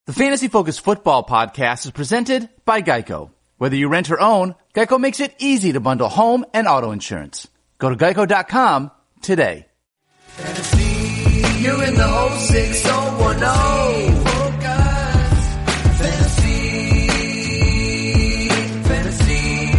The Fantasy Focus Football Podcast is presented by Geico. Whether you rent or own, Geico makes it easy to bundle home and auto insurance. Go to geico.com today. Fantasy, you're in the 06010. Focus. Fantasy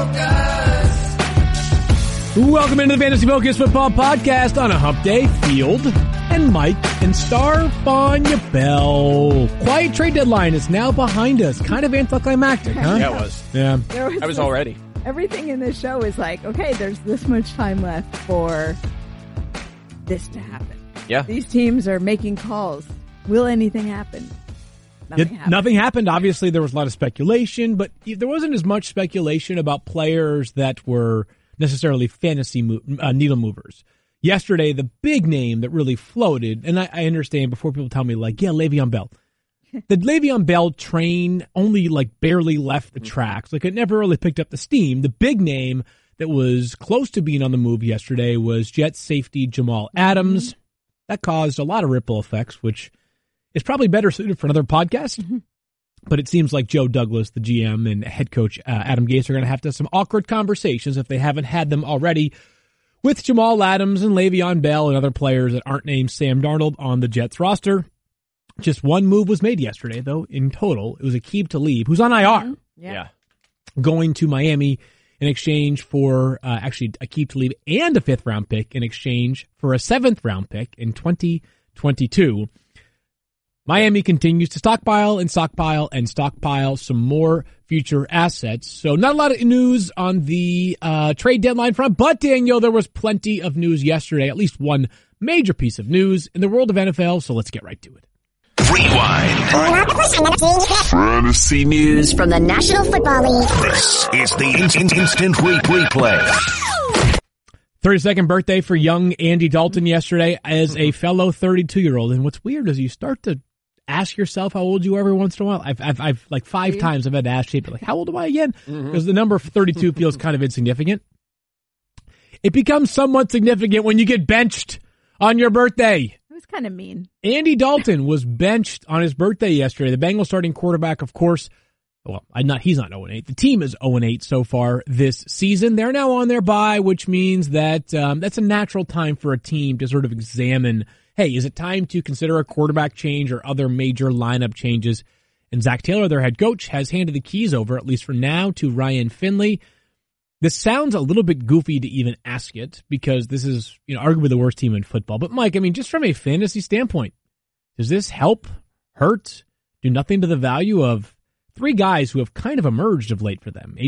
Focus. Welcome into the Fantasy Focus Football Podcast on a hump day. Field and Mike and Star Fanya Bell. Quiet trade deadline is now behind us. Kind of anticlimactic, huh? Yeah, it was. Yeah. I was all ready. Everything in this show is like, okay, there's this much time left for this to happen. Yeah. These teams are making calls. Will anything happen? Nothing happened. Obviously, there was a lot of speculation, but there wasn't as much speculation about players that were necessarily fantasy needle movers. Yesterday, the big name that really floated, and I understand before people tell me, like, yeah, Le'Veon Bell. The Le'Veon Bell train only, like, barely left the tracks. Like, it never really picked up the steam. The big name that was close to being on the move yesterday was Jets safety Jamal Adams. Mm-hmm. That caused a lot of ripple effects, which is probably better suited for another podcast. Mm-hmm. But it seems like Joe Douglas, the GM, and head coach Adam Gase are going to have some awkward conversations if they haven't had them already with Jamal Adams and Le'Veon Bell and other players that aren't named Sam Darnold on the Jets roster. Just one move was made yesterday, though. In total, it was Aqib Talib, who's on IR. Mm-hmm. Yeah. Going to Miami in exchange for, actually, Aqib Talib and a 5th-round pick in exchange for a 7th-round pick in 2022. Miami continues to stockpile some more future assets. So not a lot of news on the trade deadline front, but Daniel, there was plenty of news yesterday, at least one major piece of news in the world of NFL, so let's get right to it. Rewind. Fantasy news from the National Football League. This is the instant replay. 32nd birthday for young Andy Dalton yesterday as a fellow 32-year-old. And what's weird is you start to ask yourself how old you are every once in a while. I've like 5 times I've had to ask Shaper, like, how old am I again? Because the number 32 feels kind of insignificant. It becomes somewhat significant when you get benched on your birthday. It was kind of mean. Andy Dalton was benched on his birthday yesterday. The Bengals starting quarterback, of course. Well, he's not 0-8. The team is 0-8 so far this season. They're now on their bye, which means that that's a natural time for a team to sort of examine, hey, is it time to consider a quarterback change or other major lineup changes? And Zach Taylor, their head coach, has handed the keys over, at least for now, to Ryan Finley. This sounds a little bit goofy to even ask it because this is, arguably the worst team in football. But Mike, I mean, just from a fantasy standpoint, does this help, hurt, do nothing to the value of 3 guys who have kind of emerged of late for them?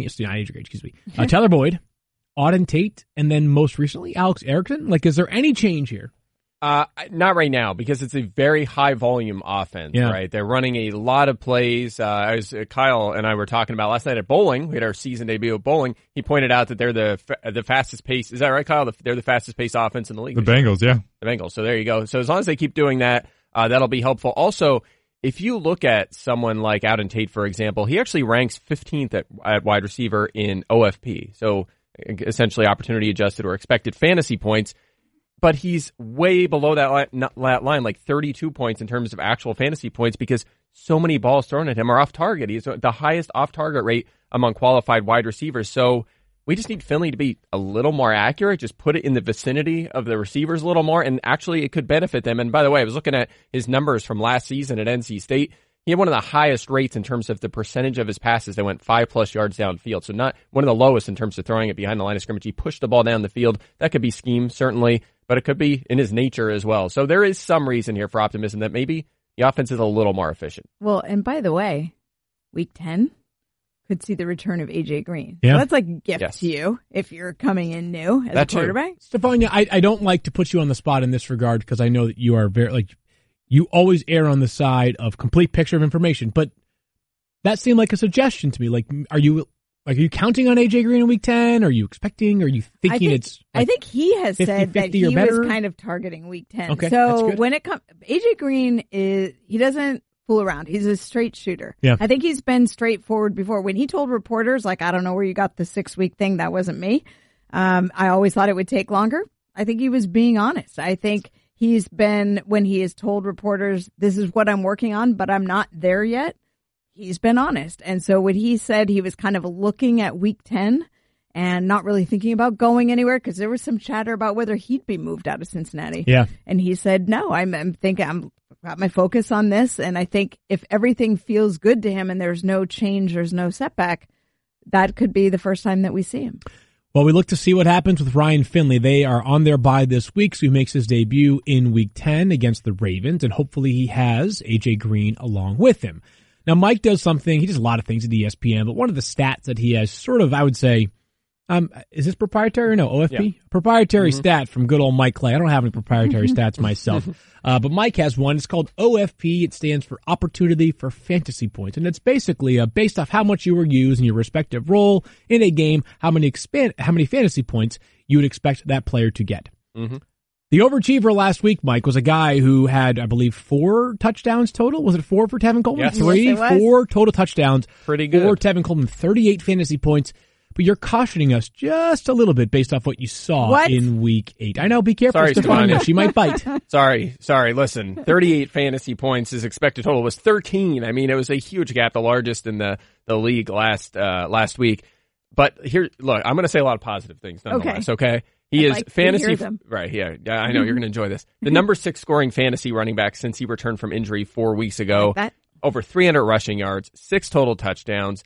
Tyler Boyd, Auden Tate, and then most recently Alex Erickson. Like, is there any change here? Not right now because it's a very high volume offense, right? They're running a lot of plays. As Kyle and I were talking about last night at bowling, we had our season debut at bowling. He pointed out that they're the fastest pace. Is that right, Kyle? They're the fastest pace offense in the league. The Bengals, yeah. The Bengals. So there you go. So as long as they keep doing that, that'll be helpful. Also, if you look at someone like Auden Tate, for example, he actually ranks 15th at wide receiver in OFP. So essentially opportunity adjusted or expected fantasy points. But he's way below that line, like 32 points in terms of actual fantasy points because so many balls thrown at him are off target. He's the highest off target rate among qualified wide receivers. So we just need Finley to be a little more accurate, just put it in the vicinity of the receivers a little more, and actually it could benefit them. And by the way, I was looking at his numbers from last season at NC State. He had one of the highest rates in terms of the percentage of his passes that went 5+ yards downfield. So not one of the lowest in terms of throwing it behind the line of scrimmage. He pushed the ball down the field. That could be scheme, certainly, but it could be in his nature as well. So there is some reason here for optimism that maybe the offense is a little more efficient. Well, and by the way, week 10 could see the return of AJ Green. Yeah. So that's like a gift to you if you're coming in new as a quarterback. Stefania, I don't like to put you on the spot in this regard because I know that you are very, you always err on the side of complete picture of information, but that seemed like a suggestion to me. Like, are you counting on AJ Green in week 10? Are you expecting? Are you thinking I think he has 50, said that he was kind of targeting week 10. Okay, so when it comes, AJ Green he doesn't fool around. He's a straight shooter. Yeah. I think he's been straightforward before. When he told reporters, like, I don't know where you got the 6-week thing, that wasn't me. I always thought it would take longer. I think he was being honest. I think he's been, when he has told reporters, this is what I'm working on, but I'm not there yet, he's been honest. And so when he said he was kind of looking at week 10 and not really thinking about going anywhere, because there was some chatter about whether he'd be moved out of Cincinnati. Yeah. And he said, no, I'm thinking, I'm got my focus on this. And I think if everything feels good to him and there's no change, there's no setback, that could be the first time that we see him. Well, we look to see what happens with Ryan Finley. They are on their bye this week, so he makes his debut in week 10 against the Ravens, and hopefully he has A.J. Green along with him. Now, Mike does something, he does a lot of things at ESPN, but one of the stats that he has sort of, I would say, is this proprietary or no? OFP? Yeah. Proprietary stat from good old Mike Clay. I don't have any proprietary stats myself. But Mike has one. It's called OFP. It stands for Opportunity for Fantasy Points. And it's basically based off how much you were used in your respective role in a game, how many fantasy points you would expect that player to get. Mm-hmm. The overachiever last week, Mike, was a guy who had, I believe, 4 touchdowns total. Was it 4 for Tevin Coleman? Yes. 4 total touchdowns. Pretty good. For Tevin Coleman, 38 fantasy points. But you're cautioning us just a little bit based off what you saw in week 8. I know, be careful, Stefania. She might bite. Sorry. Listen, 38 fantasy points. His expected total was 13. I mean, it was a huge gap, the largest in the league last week. But here, look, I'm going to say a lot of positive things nonetheless, okay? He is fantasy, right, yeah, I know, you're going to enjoy this. The number 6 scoring fantasy running back since he returned from injury 4 weeks ago. Over 300 rushing yards, 6 total touchdowns.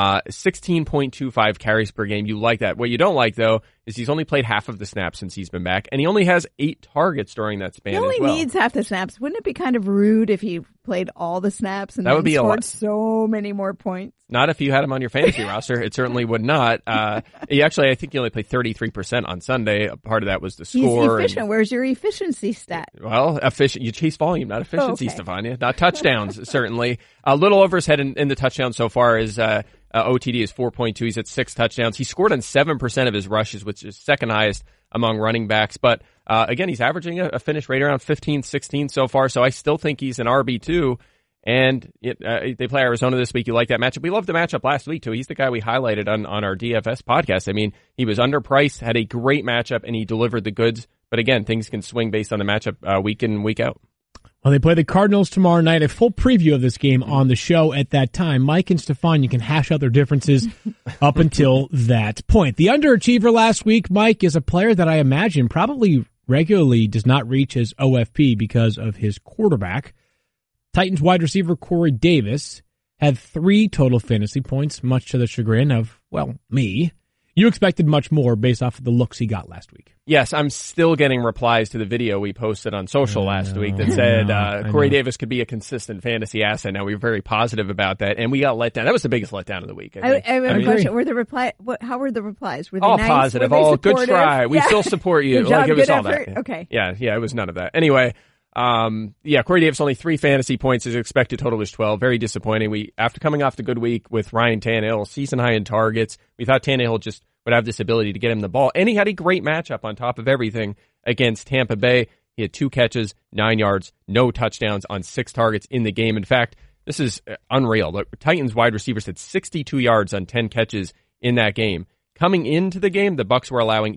16.25 carries per game. You like that. What you don't like, though, is he's only played half of the snaps since he's been back, and he only has 8 targets during that span as well. He only needs half the snaps. Wouldn't it be kind of rude if he played all the snaps and then scored so many more points? Not if you had him on your fantasy roster. It certainly would not. I think he only played 33% on Sunday. Part of that was the score. He's efficient. Where's your efficiency stat? Well, efficient. You chase volume, not efficiency, Stefania. Not touchdowns, certainly. A little over his head in the touchdowns so far is OTD is 4.2. He's at 6 touchdowns. He scored on 7% of his rushes, which is second highest among running backs. But again, he's averaging a finish rate around 15, 16 so far. So I still think he's an RB2. And they play Arizona this week. You like that matchup. We loved the matchup last week, too. He's the guy we highlighted on our DFS podcast. I mean, he was underpriced, had a great matchup, and he delivered the goods. But again, things can swing based on the matchup week in and week out. Well, they play the Cardinals tomorrow night. A full preview of this game on the show at that time. Mike and Stefan, you can hash out their differences up until that point. The underachiever last week, Mike, is a player that I imagine probably regularly does not reach his OFP because of his quarterback. Titans wide receiver Corey Davis had 3 total fantasy points, much to the chagrin of, well, me. You expected much more based off of the looks he got last week. Yes, I'm still getting replies to the video we posted on social last week that said Corey Davis could be a consistent fantasy asset. Now, we were very positive about that, and we got let down. That was the biggest letdown of the week. I have a question. Were the how were the replies? Were they all nice? Positive, all good try. We still support you. Good job, it was good all effort. that. Okay. Yeah, it was none of that. Anyway, Corey Davis only 3 fantasy points. His expected total was 12. Very disappointing. After coming off the good week with Ryan Tannehill, season high in targets, we thought Tannehill just would have this ability to get him the ball. And he had a great matchup on top of everything against Tampa Bay. He had 2 catches, 9 yards, no touchdowns on 6 targets in the game. In fact, this is unreal. The Titans wide receivers had 62 yards on 10 catches in that game. Coming into the game, the Bucs were allowing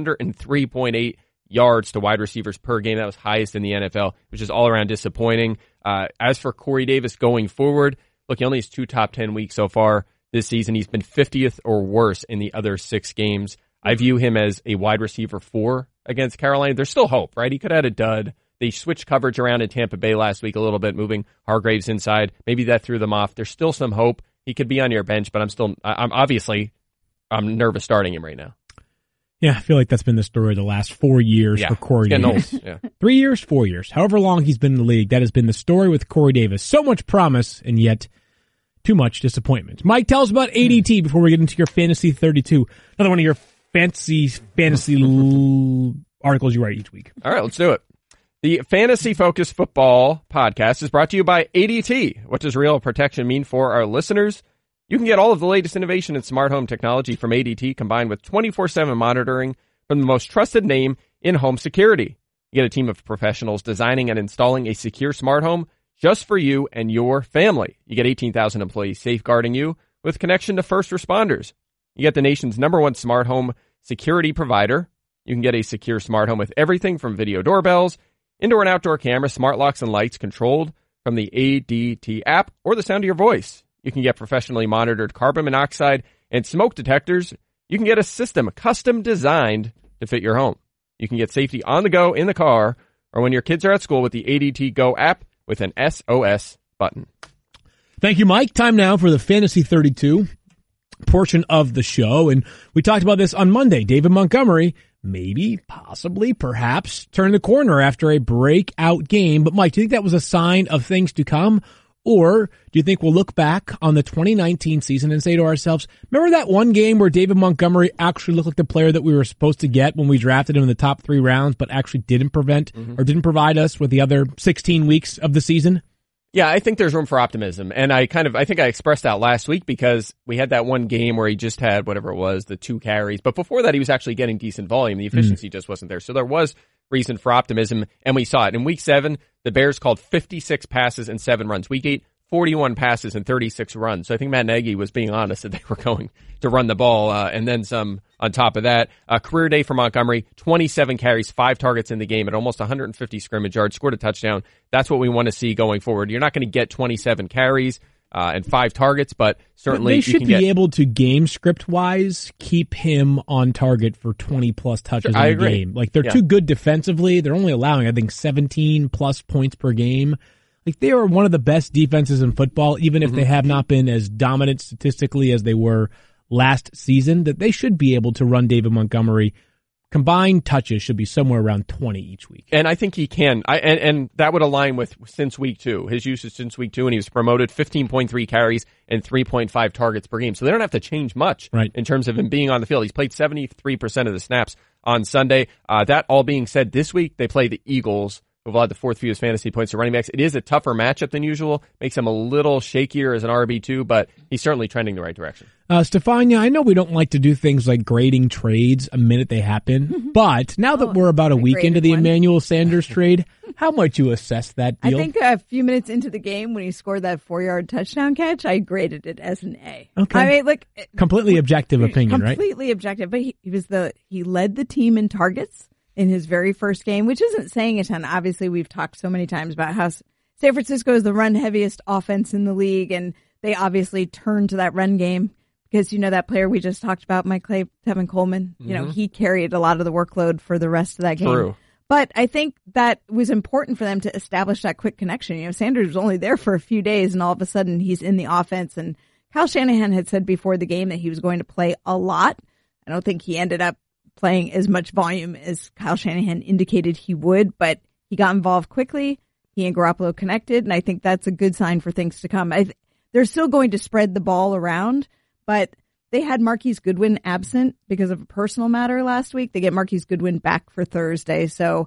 203.8 yards to wide receivers per game. That was highest in the NFL, which is all around disappointing. As for Corey Davis going forward, look, he only has 2 top 10 weeks so far this season. He's been 50th or worse in the other 6 games. I view him as a wide receiver 4 against Carolina. There's still hope, right? He could have had a dud. They switched coverage around in Tampa Bay last week a little bit, moving Hargraves inside. Maybe that threw them off. There's still some hope. He could be on your bench, but I'm nervous starting him right now. Yeah, I feel like that's been the story of the last 4 years for Corey Davis. Yeah. 3 years, 4 years. However long he's been in the league, that has been the story with Corey Davis. So much promise, and yet too much disappointment. Mike, tell us about ADT before we get into your Fantasy 32. Another one of your fantasy articles you write each week. All right, let's do it. The Fantasy Focus Football podcast is brought to you by ADT. What does real protection mean for our listeners? You can get all of the latest innovation in smart home technology from ADT combined with 24/7 monitoring from the most trusted name in home security. You get a team of professionals designing and installing a secure smart home just for you and your family. You get 18,000 employees safeguarding you with connection to first responders. You get the nation's #1 smart home security provider. You can get a secure smart home with everything from video doorbells, Indoor and outdoor cameras, smart locks, and lights controlled from the ADT app or the sound of your voice. You can get professionally monitored carbon monoxide and smoke detectors. You can get a system custom designed to fit your home. You can get safety on the go in the car or when your kids are at school with the ADT Go app with an SOS button. Thank you, Mike. Time now for the Fantasy 32 portion of the show. And we talked about this on Monday. David Montgomery maybe, possibly, perhaps turn the corner after a breakout game. But Mike, do you think that was a sign of things to come? Or do you think we'll look back on the 2019 season and say to ourselves, remember that one game where David Montgomery actually looked like the player that we were supposed to get when we drafted him in the top 3 rounds, but actually didn't didn't provide us with the other 16 weeks of the season? Yeah, I think there's room for optimism. And I think I expressed that last week because we had that one game where he just had whatever it was, the 2 carries. But before that, he was actually getting decent volume. The efficiency just wasn't there. So there was reason for optimism, and we saw it. In week 7, the Bears called 56 passes and 7 runs. Week 8, 41 passes and 36 runs. So I think Matt Nagy was being honest that they were going to run the ball, and then some on top of that. Career day for Montgomery, 27 carries, 5 targets in the game at almost 150 scrimmage yards, scored a touchdown. That's what we want to see going forward. You're not going to get 27 carries and 5 targets, but certainly they should be able to game script wise keep him on target for 20 plus touches in a game. Like they're too good defensively. They're only allowing, I think, 17 plus points per game. Like they are one of the best defenses in football, even if they have not been as dominant statistically as they were last season, that they should be able to run David Montgomery. Combined touches should be somewhere around 20 each week. And I think he can. And that would align with since week 2. His usage since week 2, and he was promoted 15.3 carries and 3.5 targets per game. So they don't have to change much in terms of him being on the field. He's played 73% of the snaps on Sunday. That all being said, this week they play the Eagles, who've allowed the 4th fewest fantasy points to running backs. It is a tougher matchup than usual. Makes him a little shakier as an RB2, but he's certainly trending the right direction. Stefania, I know we don't like to do things like grading trades a minute they happen, but now that we're about a week into the Emmanuel Sanders trade, how might you assess that deal? I think a few minutes into the game when he scored that 4-yard touchdown catch, I graded it as an A. Okay. I mean, look, completely objective opinion, right? Completely objective, but he led the team in targets in his very first game, which isn't saying a ton. Obviously, we've talked so many times about how San Francisco is the run heaviest offense in the league, and they obviously turn to that run game because, that player we just talked about, Mike Clay, Tevin Coleman, he carried a lot of the workload for the rest of that game. True. But I think that was important for them to establish that quick connection. Sanders was only there for a few days, and all of a sudden he's in the offense. And Kyle Shanahan had said before the game that he was going to play a lot. I don't think he ended up playing as much volume as Kyle Shanahan indicated he would, but he got involved quickly. He and Garoppolo connected, and I think that's a good sign for things to come. They're still going to spread the ball around, but they had Marquise Goodwin absent because of a personal matter last week. They get Marquise Goodwin back for Thursday, so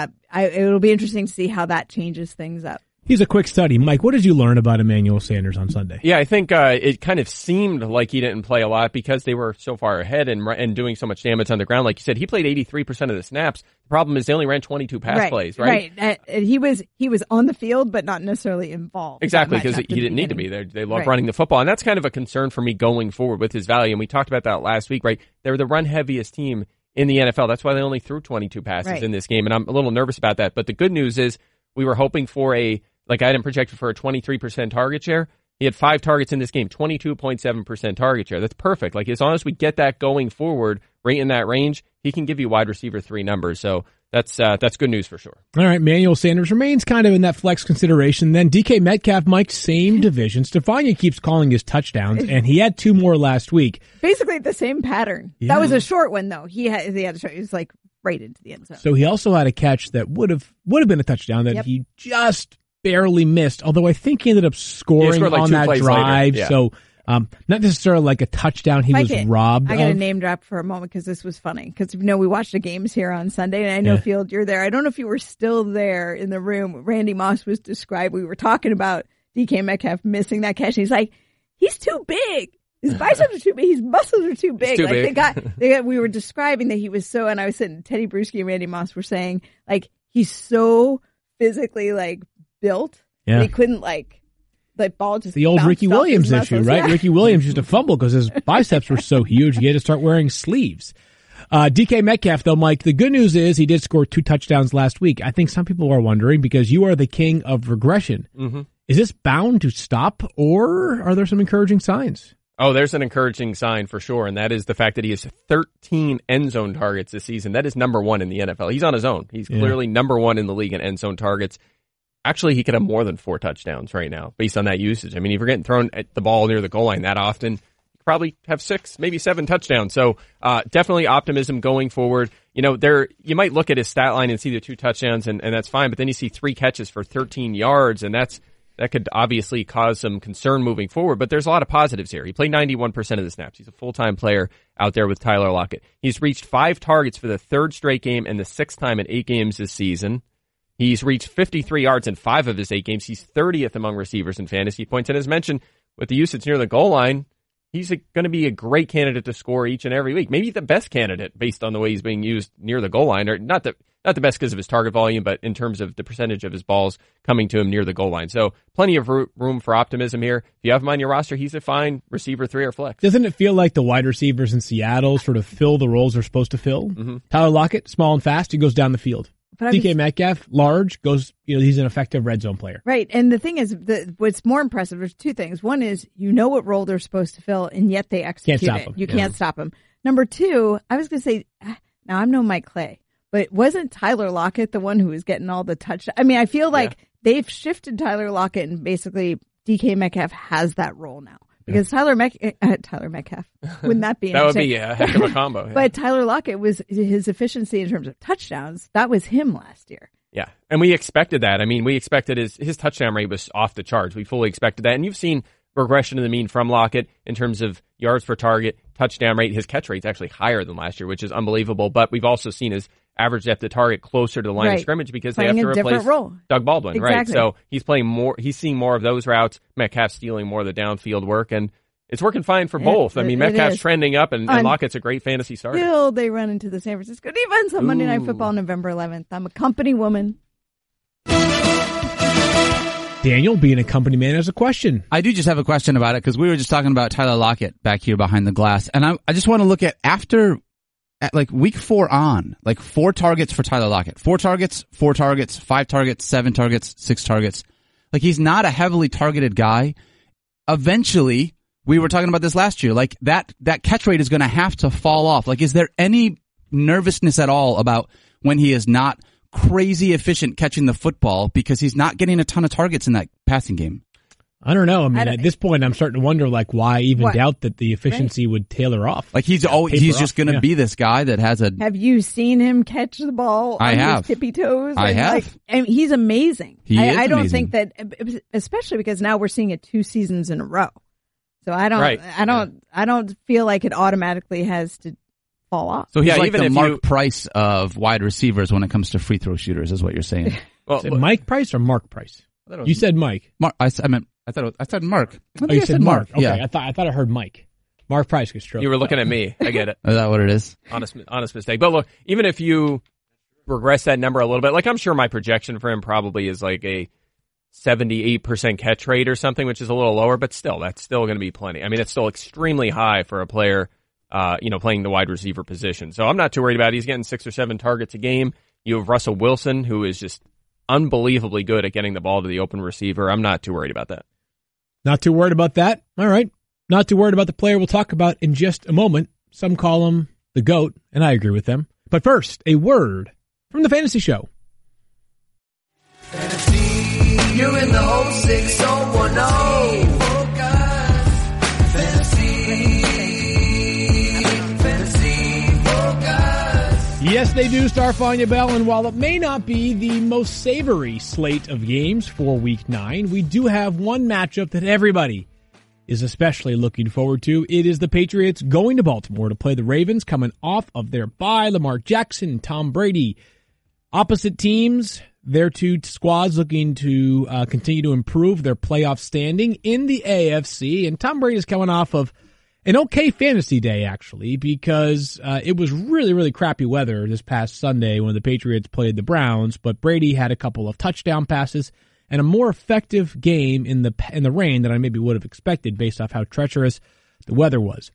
it'll be interesting to see how that changes things up. He's a quick study. Mike, what did you learn about Emmanuel Sanders on Sunday? Yeah, I think it kind of seemed like he didn't play a lot because they were so far ahead and doing so much damage on the ground. Like you said, he played 83% of the snaps. The problem is they only ran 22 pass plays, right? Right. He was on the field, but not necessarily involved. Exactly, because he didn't need to be there. They love running the football, and that's kind of a concern for me going forward with his value. And we talked about that last week, right? They were the run-heaviest team in the NFL. That's why they only threw 22 passes in this game, and I'm a little nervous about that. But the good news is we were hoping for I didn't project for a 23% target share. He had 5 targets in this game, 22.7% target share. That's perfect. As long as we get that going forward, right in that range, he can give you wide receiver 3 numbers. So that's good news for sure. All right, Emmanuel Sanders remains kind of in that flex consideration. Then DK Metcalf, Mike, same division. Stefania keeps calling his touchdowns, and he had 2 more last week. Basically the same pattern. Yeah. That was a short one, though. He had a short. He was right into the end zone. So he also had a catch that would have been a touchdown that he just barely missed, although I think he ended up scoring on that drive. Yeah. So not necessarily like a touchdown he was robbed of. I got a name drop for a moment because this was funny. Because we watched the games here on Sunday, and I know, Field, you're there. I don't know if you were still there in the room. Randy Moss was described. We were talking about DK Metcalf missing that catch. And he's like, he's too big. His biceps are too big. His muscles are too big. We were describing that he was so, and I was sitting, Teddy Bruschi and Randy Moss were saying, he's so physically, built. Yeah. He couldn't the ball just the old Ricky Williams issue, right? Yeah. Ricky Williams used to fumble because his biceps were so huge he had to start wearing sleeves. DK Metcalf, though, Mike, the good news is he did score 2 touchdowns last week. I think some people are wondering, because you are the king of regression. Mm-hmm. Is this bound to stop, or are there some encouraging signs? Oh, there's an encouraging sign for sure, and that is the fact that he has 13 end zone targets this season. That is number 1 in the NFL. He's on his own. He's clearly number 1 in the league in end zone targets. Actually, he could have more than 4 touchdowns right now based on that usage. I mean, if you're getting thrown at the ball near the goal line that often, you probably have 6, maybe 7 touchdowns. So definitely optimism going forward. You know, you might look at his stat line and see the 2 touchdowns, and that's fine, but then you see 3 catches for 13 yards, and that could obviously cause some concern moving forward, but there's a lot of positives here. He played 91% of the snaps. He's a full-time player out there with Tyler Lockett. He's reached 5 targets for the 3rd straight game and the 6th time in 8 games this season. He's reached 53 yards in 5 of his 8 games. He's 30th among receivers in fantasy points. And as mentioned, with the usage near the goal line, he's going to be a great candidate to score each and every week. Maybe the best candidate based on the way he's being used near the goal line, or not the best because of his target volume, but in terms of the percentage of his balls coming to him near the goal line. So plenty of room for optimism here. If you have him on your roster, he's a fine receiver 3 or flex. Doesn't it feel like the wide receivers in Seattle sort of fill the roles they're supposed to fill? Mm-hmm. Tyler Lockett, small and fast, he goes down the field. But DK Metcalf, large, goes, he's an effective red zone player. Right. And the thing is, what's more impressive, there's 2 things. One is, what role they're supposed to fill, and yet they execute Can't stop it. them. You can't stop them. Number 2, I was going to say, now I'm no Mike Clay, but wasn't Tyler Lockett the one who was getting all the touchdowns? I mean, I feel like they've shifted Tyler Lockett, and basically DK Metcalf has that role now. Because Tyler Metcalf, wouldn't that be That would interesting? be a heck of a combo. Yeah. But Tyler Lockett, was his efficiency in terms of touchdowns, that was him last year. Yeah, and we expected that. I mean, we expected his touchdown rate was off the charts. We fully expected that. And you've seen regression to the mean from Lockett in terms of yards per target, touchdown rate. His catch rate's actually higher than last year, which is unbelievable. But we've also seen his average depth of target closer to the line of scrimmage because Playing they have to replace Doug Baldwin. Exactly. Right? So he's playing more. He's seeing more of those routes. Metcalf stealing more of the downfield work, and it's working fine for both. I mean, Metcalf's trending up, and Lockett's a great fantasy starter. Still, they run into the San Francisco defense on Monday Night Football, November 11th. I'm a company woman. Daniel, being a company man, has a question. I do just have a question about it, because we were just talking about Tyler Lockett back here behind the glass. And I just want to look at like week 4 on, like 4 targets for Tyler Lockett. 4 targets, 4 targets, 5 targets, 7 targets, 6 targets. Like, he's not a heavily targeted guy. Eventually, we were talking about this last year, like that catch rate is going to have to fall off. Like, is there any nervousness at all about when he is not crazy efficient catching the football because he's not getting a ton of targets in that passing game? I don't know. I mean, at this point, I'm starting to wonder, like, why even doubt that the efficiency would tailor off? Like, he's just going to be this guy that has a... Have you seen him catch the ball on his tippy toes? I have. And he's amazing. I don't amazing. think that, especially because now we're seeing it 2 seasons in a row. So I don't feel like it automatically has to fall off. So he's like the Mark Price of wide receivers when it comes to free throw shooters, is what you're saying. Well, is it Mike Price or Mark Price? You said Mike. I said Mark. You said Mark. Okay, yeah. I thought I heard Mike. Mark Price gets stroked. You were looking at me. I get it. Is that what it is? Honest mistake. But look, even if you regress that number a little bit, like, I'm sure my projection for him probably is like a 78% catch rate or something, which is a little lower, but still, that's still going to be plenty. I mean, it's still extremely high for a player, playing the wide receiver position. So I'm not too worried about it. He's getting 6 or 7 targets a game. You have Russell Wilson, who is just unbelievably good at getting the ball to the open receiver. I'm not too worried about that. Not too worried about that. All right. Not too worried about the player we'll talk about in just a moment. Some call him the GOAT, and I agree with them. But first, a word from the Fantasy Show. Fantasy, you're in the 06010. Yes, they do, Starfania Bell, and while it may not be the most savory slate of games for Week 9, we do have one matchup that everybody is especially looking forward to. It is the Patriots going to Baltimore to play the Ravens, coming off of their bye. Lamar Jackson and Tom Brady. Opposite teams, their 2 squads looking to continue to improve their playoff standing in the AFC, and Tom Brady is coming off of an okay fantasy day, actually, because it was really, really crappy weather this past Sunday when the Patriots played the Browns, but Brady had a couple of touchdown passes and a more effective game in the rain than I maybe would have expected based off how treacherous the weather was.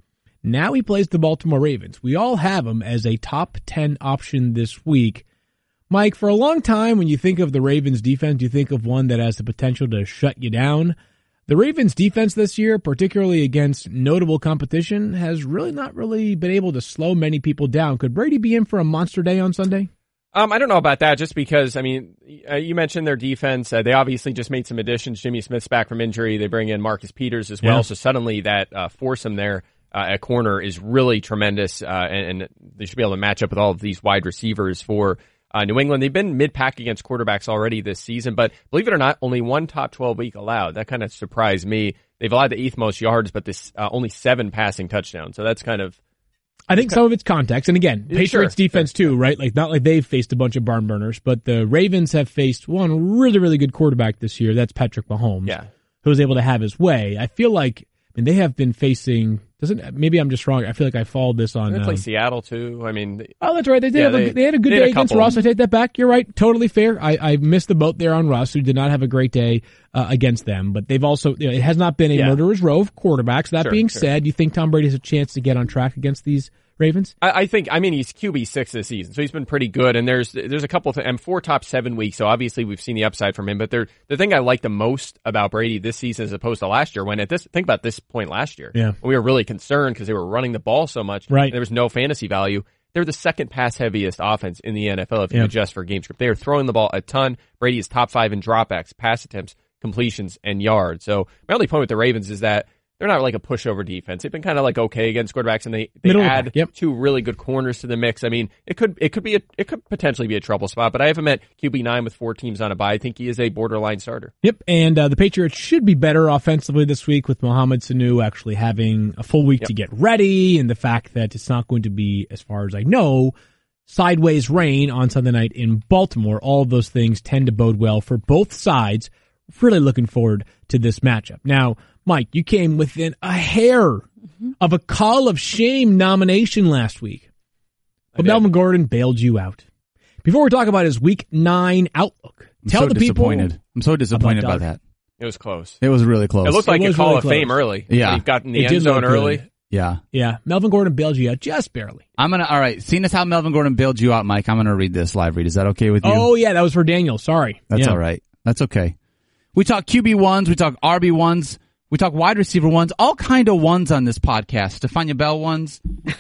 Now he plays the Baltimore Ravens. We all have him as a top 10 option this week. Mike, for a long time, when you think of the Ravens defense, you think of one that has the potential to shut you down. The Ravens defense this year, particularly against notable competition, has not been able to slow many people down. Could Brady be in for a monster day on Sunday? I don't know about that, just because, you mentioned their defense. They obviously just made some additions. Jimmy Smith's back from injury. They bring in Marcus Peters as well. Yeah. So suddenly that foursome there at corner is really tremendous, and they should be able to match up with all of these wide receivers for New England. They've been mid-pack against quarterbacks already this season, but believe it or not, only one top 12 week allowed. That kind of surprised me. They've allowed the 8th most yards, but this only 7 passing touchdowns. So that's kind of... I think some of it's context. And again, Patriots defense too, right? Like, not like they've faced a bunch of barn burners, but the Ravens have faced one really, really good quarterback this year. That's Patrick Mahomes, who was able to have his way. I feel like, they have been facing, maybe I'm just wrong. I feel like I followed this on. They play Seattle too. Oh, that's right. They had a good day against Russ. I take that back. You're right. Totally fair. I missed the boat there on Russ, who did not have a great day against them. But they've also, it has not been a murderer's row of quarterbacks. That being said, you think Tom Brady has a chance to get on track against these Ravens? I think, he's QB6 this season, so he's been pretty good. And there's a couple of 4 top 7 weeks, so obviously we've seen the upside from him. But the thing I like the most about Brady this season as opposed to last year, think about this point last year, when we were really concerned because they were running the ball so much, there was no fantasy value. They're the second pass heaviest offense in the NFL if you adjust for game script. They are throwing the ball a ton. Brady is top 5 in dropbacks, pass attempts, completions, and yards. So my only point with the Ravens is that they're not like a pushover defense. They've been kind of like okay against quarterbacks, and they add 2 really good corners to the mix. It could potentially be a trouble spot, but I have him at QB9 with 4 teams on a bye. I think he is a borderline starter. Yep, and the Patriots should be better offensively this week with Mohamed Sanu actually having a full week to get ready, and the fact that it's not going to be, as far as I know, sideways rain on Sunday night in Baltimore. All of those things tend to bode well for both sides. Really looking forward to this matchup. Now, Mike, you came within a hair of a Call of Shame nomination last week, but Melvin Gordon bailed you out. Before we talk about his Week 9 outlook, tell the people. I'm so disappointed by that. It was close. It was really close. It looked like a Call of Fame early. Yeah. He got in the end zone early. Yeah. Yeah. Melvin Gordon bailed you out just barely. All right. Seeing as how Melvin Gordon bailed you out, Mike, I'm going to read this live read. Is that okay with you? Oh, yeah. That was for Daniel. Sorry. That's all right. That's okay. We talk QB1s. We talk RB1s. We talk wide receiver ones, all kind of ones on this podcast. Stefania Bell ones.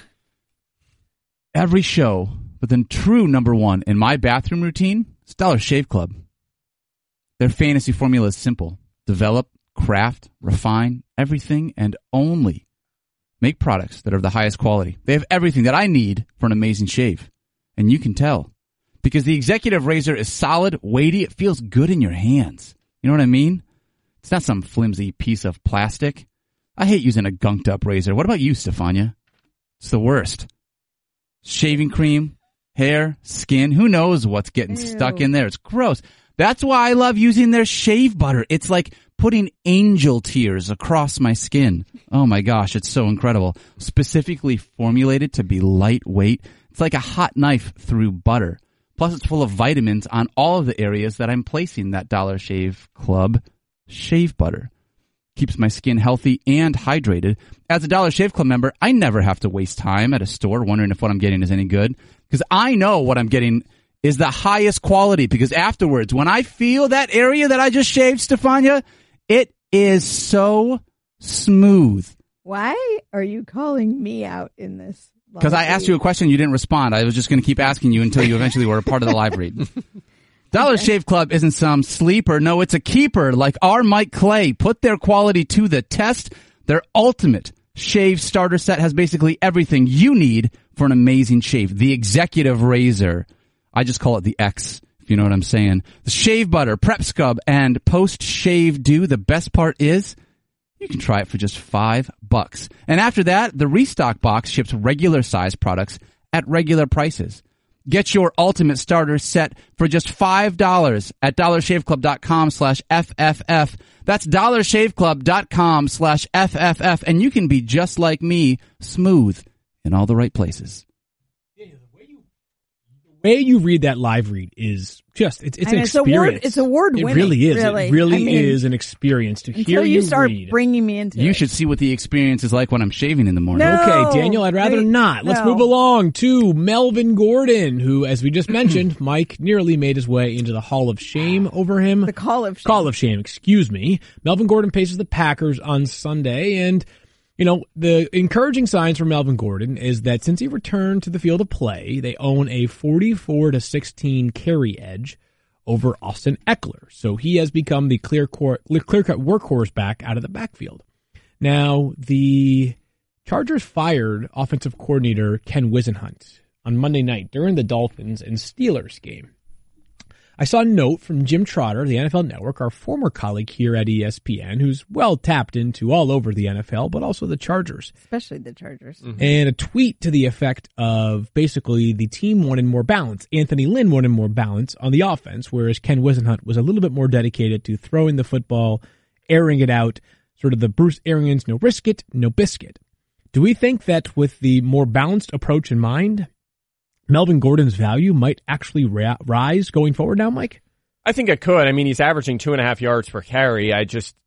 Every show, but then true number 1 in my bathroom routine is Dollar Shave Club. Their fantasy formula is simple. Develop, craft, refine, everything, and only make products that are of the highest quality. They have everything that I need for an amazing shave. And you can tell. Because the Executive Razor is solid, weighty, it feels good in your hands. You know what I mean? It's not some flimsy piece of plastic. I hate using a gunked up razor. What about you, Stefania? It's the worst. Shaving cream, hair, skin, who knows what's getting stuck in there. It's gross. That's why I love using their shave butter. It's like putting angel tears across my skin. Oh my gosh, it's so incredible. Specifically formulated to be lightweight. It's like a hot knife through butter. Plus it's full of vitamins on all of the areas that I'm placing that Dollar Shave Club shave butter. Keeps my skin healthy and hydrated. As a Dollar Shave Club member, I never have to waste time at a store wondering if what I'm getting is any good, because I know what I'm getting is the highest quality, because afterwards, when I feel that area that I just shaved, Stefania, it is so smooth. Why are you calling me out in this? Because I asked you a question, you didn't respond. I was just going to keep asking you until you eventually were a part of the live read. Dollar Shave Club isn't some sleeper. No, it's a keeper like our Mike Clay. Put their quality to the test. Their ultimate shave starter set has basically everything you need for an amazing shave. The Executive Razor. I just call it the X, if you know what I'm saying. The shave butter, prep scrub, and post-shave dew. The best part is you can try it for just $5. And after that, the restock box ships regular size products at regular prices. Get your ultimate starter set for just $5 at dollarshaveclub.com/FFF. That's dollarshaveclub.com/FFF. And you can be just like me, smooth in all the right places. The way you read that live read is just, it's an experience. It's award winning. It really is. Really. It really is an experience to hear until you start read. bringing me into it. You should see what the experience is like when I'm shaving in the morning. No. Okay, Daniel, I'd rather not. Let's move along to Melvin Gordon, who, as we just mentioned, Mike nearly made his way into the Hall of Shame over him. The Call of Shame. Call of Shame, excuse me. Melvin Gordon faces the Packers on Sunday, and the encouraging signs for Melvin Gordon is that since he returned to the field of play, they own a 44-16 carry edge over Austin Eckler. So he has become the clear-cut workhorse back out of the backfield. Now, the Chargers fired offensive coordinator Ken Whisenhunt on Monday night during the Dolphins and Steelers game. I saw a note from Jim Trotter, the NFL Network, our former colleague here at ESPN, who's well tapped into all over the NFL, but also the Chargers. Especially the Chargers. Mm-hmm. And a tweet to the effect of basically the team wanted more balance. Anthony Lynn wanted more balance on the offense, whereas Ken Whisenhunt was a little bit more dedicated to throwing the football, airing it out, sort of the Bruce Arians, no risk it, no biscuit. Do we think that with the more balanced approach in mind, Melvin Gordon's value might actually rise going forward now, Mike? I think it could. I mean, he's averaging 2.5 yards per carry.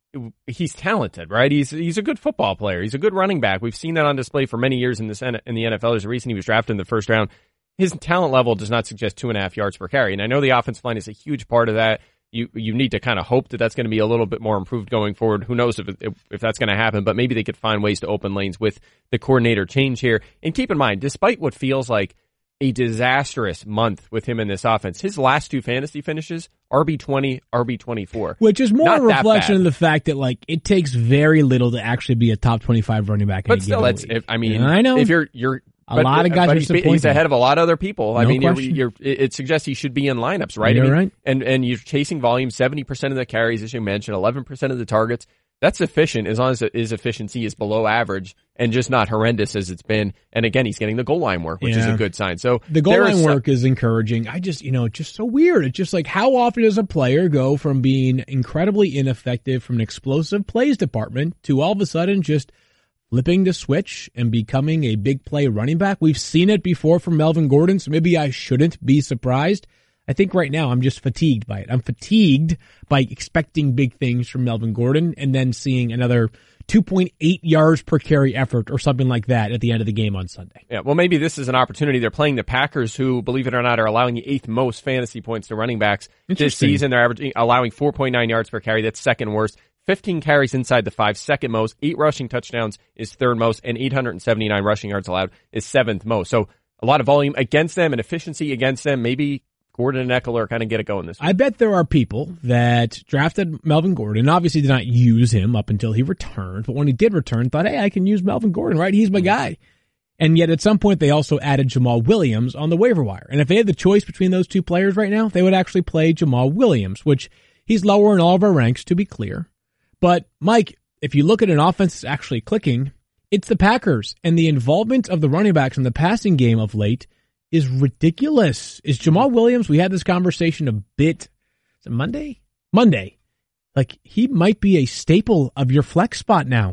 He's talented, right? He's a good football player. He's a good running back. We've seen that on display for many years in the NFL. There's a reason he was drafted in the first round. His talent level does not suggest 2.5 yards per carry. And I know the offensive line is a huge part of that. You need to kind of hope that that's going to be a little bit more improved going forward. Who knows if that's going to happen, but maybe they could find ways to open lanes with the coordinator change here. And keep in mind, despite what feels like a disastrous month with him in this offense, his last two fantasy finishes, RB20, RB24. Which is more Not a reflection that of the fact that, like, it takes very little to actually be a top 25 running back in but a still, given week. I know. If you're a lot of guys are disappointed. He's ahead of a lot of other people. No I mean, question. it suggests he should be in lineups, right? You're right. And you're chasing volume, 70% of the carries, as you mentioned, 11% of the targets. That's efficient as long as his efficiency is below average and just not horrendous as it's been. And again, he's getting the goal line work, which is a good sign. So the goal line work is encouraging. I just, it's just so weird. It's just like, how often does a player go from being incredibly ineffective from an explosive plays department to all of a sudden just flipping the switch and becoming a big play running back? We've seen it before from Melvin Gordon, so maybe I shouldn't be surprised. I think right now I'm just fatigued by it. I'm fatigued by expecting big things from Melvin Gordon and then seeing another 2.8 yards per carry effort or something like that at the end of the game on Sunday. Yeah, well, maybe this is an opportunity. They're playing the Packers, who, believe it or not, are allowing the 8th most fantasy points to running backs this season. They're allowing 4.9 yards per carry. That's second worst. 15 carries inside the 5, second most. 8 rushing touchdowns is third most, and 879 rushing yards allowed is 7th most. So a lot of volume against them and efficiency against them. Maybe Gordon and Eckler kind of get it going this week. I bet there are people that drafted Melvin Gordon, obviously did not use him up until he returned, but when he did return, thought, hey, I can use Melvin Gordon, right? He's my guy. And yet at some point they also added Jamal Williams on the waiver wire. And if they had the choice between those two players right now, they would actually play Jamal Williams, which he's lower in all of our ranks, to be clear. But Mike, if you look at an offense that's actually clicking, it's the Packers, and the involvement of the running backs in the passing game of late is ridiculous. Is Jamal Williams, we had this conversation a bit, is it Monday? Monday. Like, he might be a staple of your flex spot now.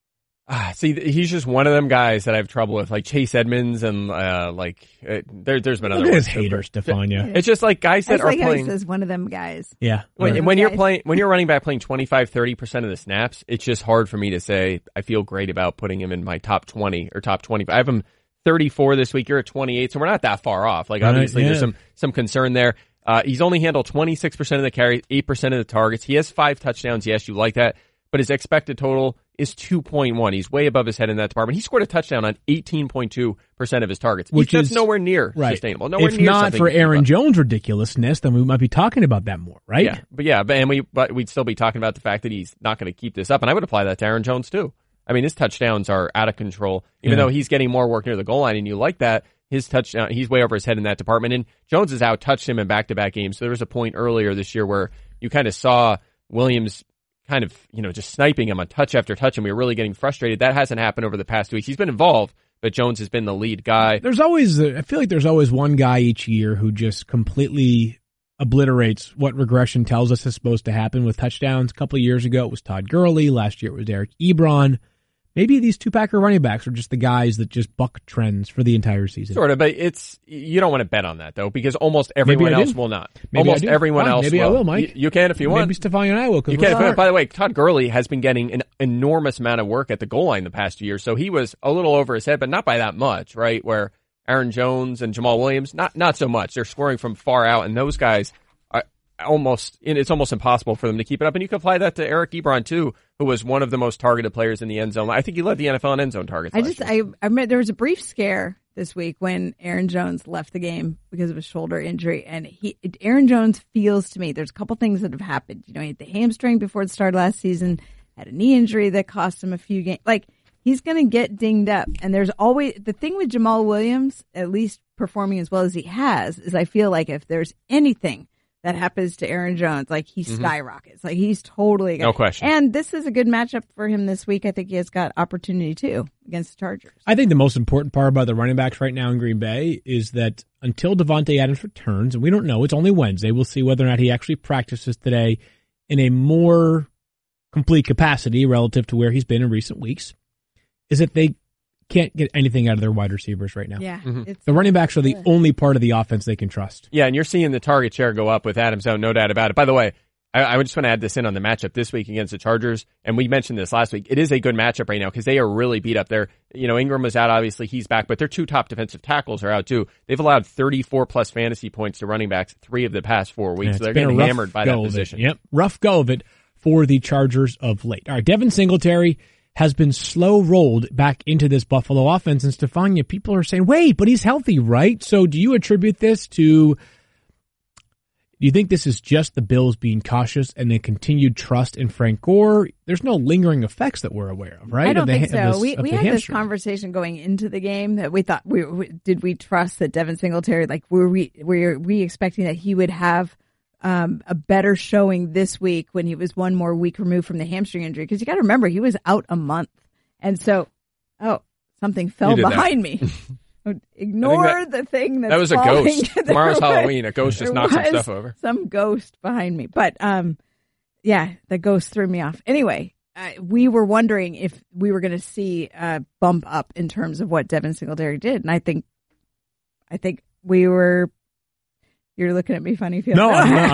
See, he's just one of them guys that I have trouble with, like Chase Edmonds and there's been other Look at ones. his haters, Stefania. It's just like guys that are playing. Says one of them guys. Yeah. When you're running back playing 25-30% of the snaps, it's just hard for me to say I feel great about putting him in my top 20 or top 20. I have him 34 this week. You're at 28, so we're not that far off. Like, obviously, there's some concern there. He's only handled 26% of the carries, 8% of the targets. He has 5 touchdowns. Yes, you like that. But his expected total is 2.1. He's way above his head in that department. He scored a touchdown on 18.2% of his targets. That's nowhere near sustainable. Nowhere if near not for Aaron Jones' ridiculousness, then we might be talking about that more, right? But we'd still be talking about the fact that he's not going to keep this up. And I would apply that to Aaron Jones, too. I mean, his touchdowns are out of control. Even though he's getting more work near the goal line, and you like that, his touchdown, he's way over his head in that department. And Jones has out-touched him in back-to-back games. So there was a point earlier this year where you kind of saw Williams kind of, just sniping him on touch after touch, and we were really getting frustrated. That hasn't happened over the past 2 weeks. He's been involved, but Jones has been the lead guy. I feel like there's always one guy each year who just completely obliterates what regression tells us is supposed to happen with touchdowns. A couple of years ago, it was Todd Gurley. Last year, it was Eric Ebron. maybe these two Packer running backs are just the guys that just buck trends for the entire season. Sort of, but you don't want to bet on that, though, because almost everyone else will not. Maybe almost everyone else maybe will. I will, Mike. You can if you want. Maybe Stephania and I will. You can. By the way, Todd Gurley has been getting an enormous amount of work at the goal line the past 2 years, so he was a little over his head, but not by that much, right? Where Aaron Jones and Jamal Williams, not so much. They're scoring from far out, and those guys are it's almost impossible for them to keep it up. And you can apply that to Eric Ebron too, who was one of the most targeted players in the end zone. I think he led the NFL in end zone targets. I remember there was a brief scare this week when Aaron Jones left the game because of a shoulder injury, and Aaron Jones feels to me there's a couple things that have happened. You know, he had the hamstring before it started last season, had a knee injury that cost him a few games. Like, he's going to get dinged up. And there's always the thing with Jamal Williams, at least performing as well as he has, is I feel like if there's anything that happens to Aaron Jones, like he skyrockets. Like he's totally no question. And this is a good matchup for him this week. I think he has got opportunity too against the Chargers. I think the most important part about the running backs right now in Green Bay is that until Devontae Adams returns, and we don't know, it's only Wednesday, we'll see whether or not he actually practices today in a more complete capacity relative to where he's been in recent weeks, is that they can't get anything out of their wide receivers right now. Yeah, the running backs are the only part of the offense they can trust. Yeah, and you're seeing the target share go up with Adams out, no doubt about it. By the way, I just want to add this in on the matchup this week against the Chargers, and we mentioned this last week. It is a good matchup right now because they are really beat up there. You know, Ingram was out, obviously he's back, but their two top defensive tackles are out too. They've allowed 34 plus fantasy points to running backs 3 of the past 4 weeks. Yeah, so they're getting hammered by that position. Yep, rough go of it for the Chargers of late. All right, Devin Singletary has been slow rolled back into this Buffalo offense. And Stephania, people are saying, wait, but he's healthy, right? So do you attribute this to, do you think this is just the Bills being cautious and then continued trust in Frank Gore? There's no lingering effects that we're aware of, right? I don't think so. We had this conversation going into the game that we thought, did we trust that Devin Singletary, like were we expecting that he would have a better showing this week when he was one more week removed from the hamstring injury? Because you got to remember, he was out a month. And so, something fell behind me. Ignore the thing that was a ghost. Tomorrow's Halloween. A ghost just knocked some stuff over. Some ghost behind me. But, the ghost threw me off. Anyway, we were wondering if we were going to see a bump up in terms of what Devin Singletary did. And I think we were... You're looking at me funny. No,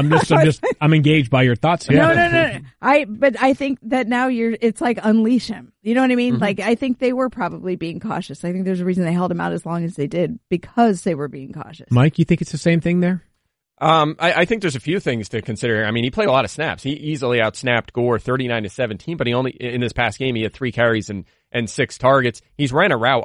I'm engaged by your thoughts here. No. But I think that now it's like unleash him. You know what I mean? Like, I think they were probably being cautious. I think there's a reason they held him out as long as they did, because they were being cautious. Mike, you think it's the same thing there? I think there's a few things to consider. I mean, he played a lot of snaps. He easily outsnapped Gore 39-17, but he only, in this past game, he had 3 carries and 6 targets. He's ran a route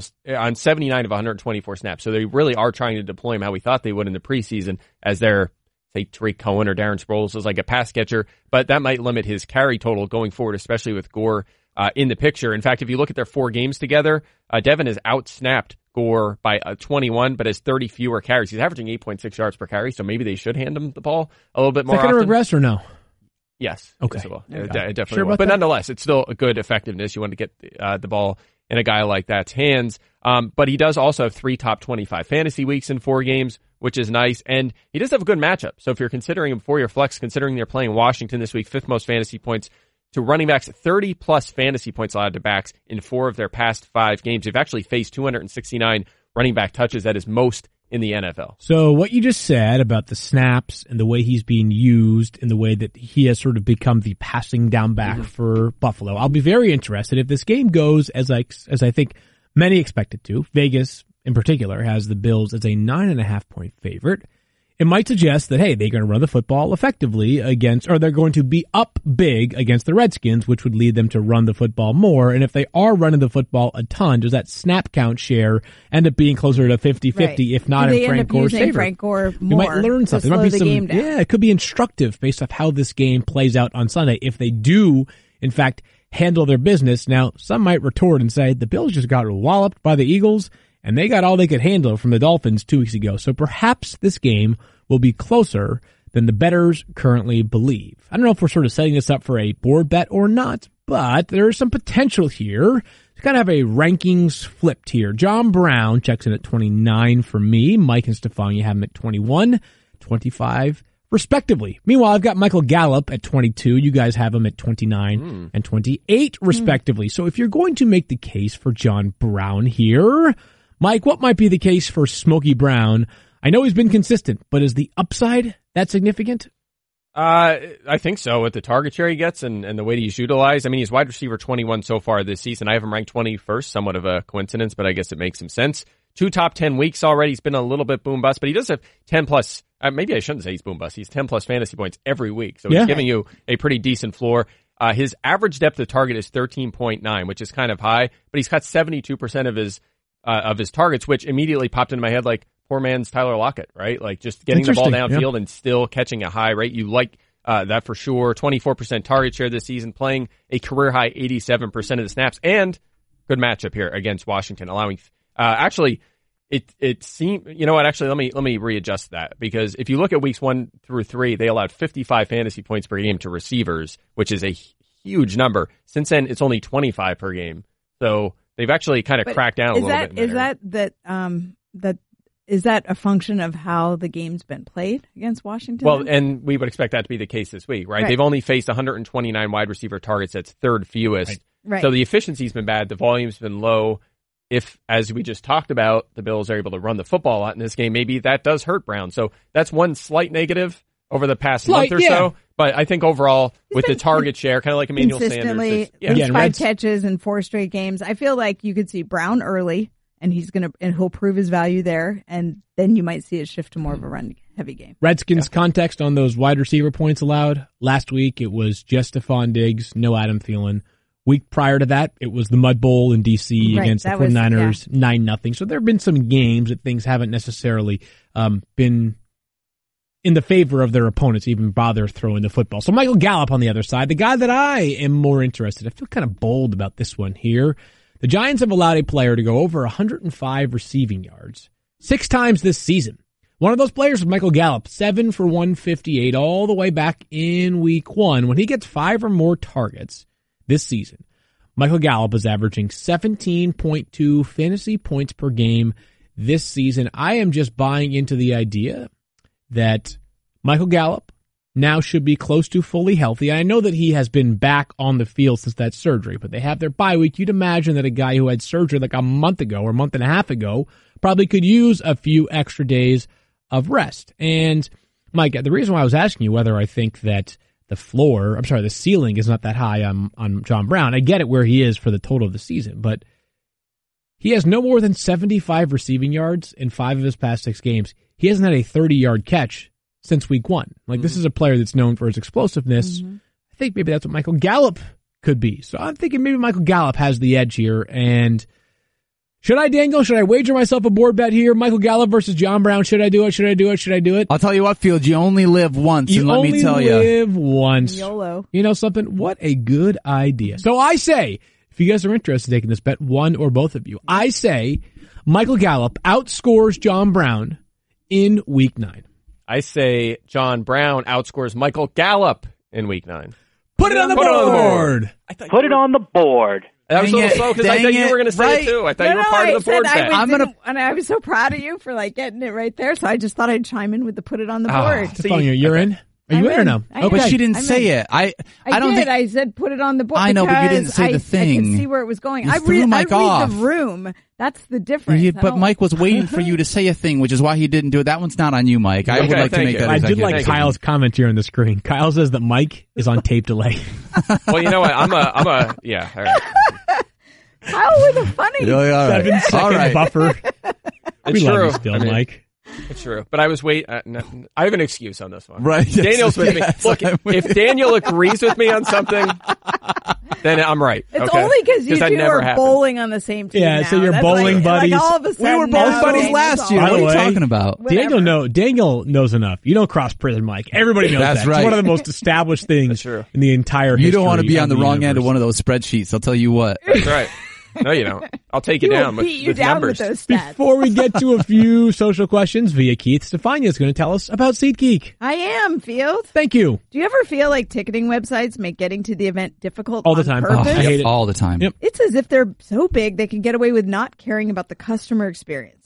on 79 of 124 snaps. So they really are trying to deploy him how we thought they would in the preseason as their, say, Tariq Cohen or Darren Sproles as like a pass catcher. But that might limit his carry total going forward, especially with Gore in the picture. In fact, if you look at their 4 games together, Devin has outsnapped Gore by 21, but has 30 fewer carries. He's averaging 8.6 yards per carry, so maybe they should hand him the ball a little bit more often. Is that going to regress or no? Yes. Okay. It definitely will. But nonetheless, it's still a good effectiveness. You want to get the ball in a guy like that's hands. But he does also have 3 top 25 fantasy weeks in 4 games, which is nice. And he does have a good matchup. So if you're considering him for your flex, considering they're playing Washington this week, 5th most fantasy points to running backs, 30 plus fantasy points allowed to backs in 4 of their past 5 games. They've actually faced 269 running back touches. That is most in the NFL. So what you just said about the snaps and the way he's being used and the way that he has sort of become the passing down back for Buffalo, I'll be very interested if this game goes as I think many expect it to. Vegas in particular has the Bills as a 9.5 point favorite. It might suggest that, hey, they're going to run the football effectively or they're going to be up big against the Redskins, which would lead them to run the football more. And if they are running the football a ton, does that snap count share end up being closer to 50-50, if not in Frank Gore's favor? Frank Gore more you might learn something. To slow the game down. Yeah, it could be instructive based off how this game plays out on Sunday. If they do, in fact, handle their business. Now, some might retort and say, the Bills just got walloped by the Eagles, and they got all they could handle from the Dolphins 2 weeks ago. So perhaps this game will be closer than the bettors currently believe. I don't know if we're sort of setting this up for a board bet or not, but there's some potential here to kind of have a rankings flipped here. John Brown checks in at 29 for me. Mike and Stephania have him at 21, 25 respectively. Meanwhile, I've got Michael Gallup at 22. You guys have him at 29 and 28, respectively. So if you're going to make the case for John Brown here, Mike, what might be the case for Smokey Brown? I know he's been consistent, but is the upside that significant? I think so, with the target share he gets and the way he's utilized. I mean, he's wide receiver 21 so far this season. I have him ranked 21st, somewhat of a coincidence, but I guess it makes some sense. 2 top 10 weeks already. He's been a little bit boom bust, but he does have 10 plus, maybe I shouldn't say he's boom bust. He's 10 plus fantasy points every week. So he's giving you a pretty decent floor. His average depth of target is 13.9, which is kind of high, but he's got 72% of his targets, which immediately popped into my head like, poor man's Tyler Lockett, right? Like just getting the ball downfield and still catching a high rate. You like that for sure. 24% target share this season, playing a career high 87% of the snaps, and good matchup here against Washington, allowing actually it seemed, you know what, actually let me readjust that, because if you look at weeks 1 through 3, they allowed 55 fantasy points per game to receivers, which is a huge number. Since then, it's only 25 per game. So they've actually kind of cracked down a little bit. Is that a function of how the game's been played against Washington? Well, and we would expect that to be the case this week, right? They've only faced 129 wide receiver targets. That's third fewest. Right. So the efficiency's been bad. The volume's been low. If, as we just talked about, the Bills are able to run the football a lot in this game, maybe that does hurt Brown. So that's one slight negative over the past month or so. But I think overall, with the target share, kind of like Emmanuel Sanders. With 5 catches in 4 straight games, I feel like you could see Brown early. And he'll prove his value there, and then you might see it shift to more of a run-heavy game. Redskins context on those wide receiver points allowed. Last week, it was just Stephon Diggs, no Adam Thielen. Week prior to that, it was the Mud Bowl in D.C. against the 49ers, 9-0. So there have been some games that things haven't necessarily been in the favor of their opponents, even bother throwing the football. So Michael Gallup on the other side, the guy that I am more interested. I feel kind of bold about this one here. The Giants have allowed a player to go over 105 receiving yards 6 times this season. One of those players was Michael Gallup, 7 for 158 all the way back in week 1. When he gets 5 or more targets this season, Michael Gallup is averaging 17.2 fantasy points per game this season. I am just buying into the idea that Michael Gallup now should be close to fully healthy. I know that he has been back on the field since that surgery, but they have their bye week. You'd imagine that a guy who had surgery like a month ago or a month and a half ago probably could use a few extra days of rest. And Mike, the reason why I was asking you whether I think that the ceiling is not that high on John Brown. I get it where he is for the total of the season, but he has no more than 75 receiving yards in 5 of his past 6 games. He hasn't had a 30-yard catch since week 1. Like, this is a player that's known for his explosiveness. I think maybe that's what Michael Gallup could be. So I'm thinking maybe Michael Gallup has the edge here. And should I, Daniel? Should I wager myself a board bet here? Michael Gallup versus John Brown. Should I do it? I'll tell you what, Field, you only live once, and let me tell you. You only live once. YOLO. You know something? What a good idea. So I say, if you guys are interested in taking this bet, one or both of you, I say Michael Gallup outscores John Brown in week 9. I say John Brown outscores Michael Gallup in week 9. Put it on the board. Put it on the board. I was a little slow because I thought you were going to say it too. I thought you were part of the board bet. And I was so proud of you for getting it right there. So I just thought I'd chime in with the put it on the board. You're in? Are you in or no? Oh, but she didn't say it. I don't think I said put it on the board. I know, but you didn't say the thing. I can see where it was going. I threw Mike off. The room. That's the difference. But Mike was waiting for you to say a thing, which is why he didn't do it. That one's not on you, Mike. I would like to make that. I did like Kyle's comment here on the screen. Kyle says that Mike is on tape delay. Well, you know what? I'm a yeah. All right. Kyle with a funny 7-second buffer. It's love true. you still, Mike. It's true, but I was I have an excuse on this one. Right, Daniel's with me. Look, if Daniel agrees with me on something, then I'm right. It's only because you two are bowling on the same team. Yeah, now. so you're That's bowling buddies. All of a sudden, we were bowling buddies last year. What are you talking about? Daniel knows enough. You don't cross prison, Mike. Everybody knows That's that. right. It's one of the most established things in the entire history. You don't want to be on the wrong universe. end of one of those spreadsheets. I'll tell you what. That's right. No, you don't. I'll take you down with numbers. With those stats. Before we get to a few social questions via Keith, Stefania is going to tell us about SeatGeek. I am, Field. Thank you. Do you ever feel like ticketing websites make getting to the event difficult all the time? Purpose? I hate it all the time. Yep. It's as if they're so big they can get away with not caring about the customer experience.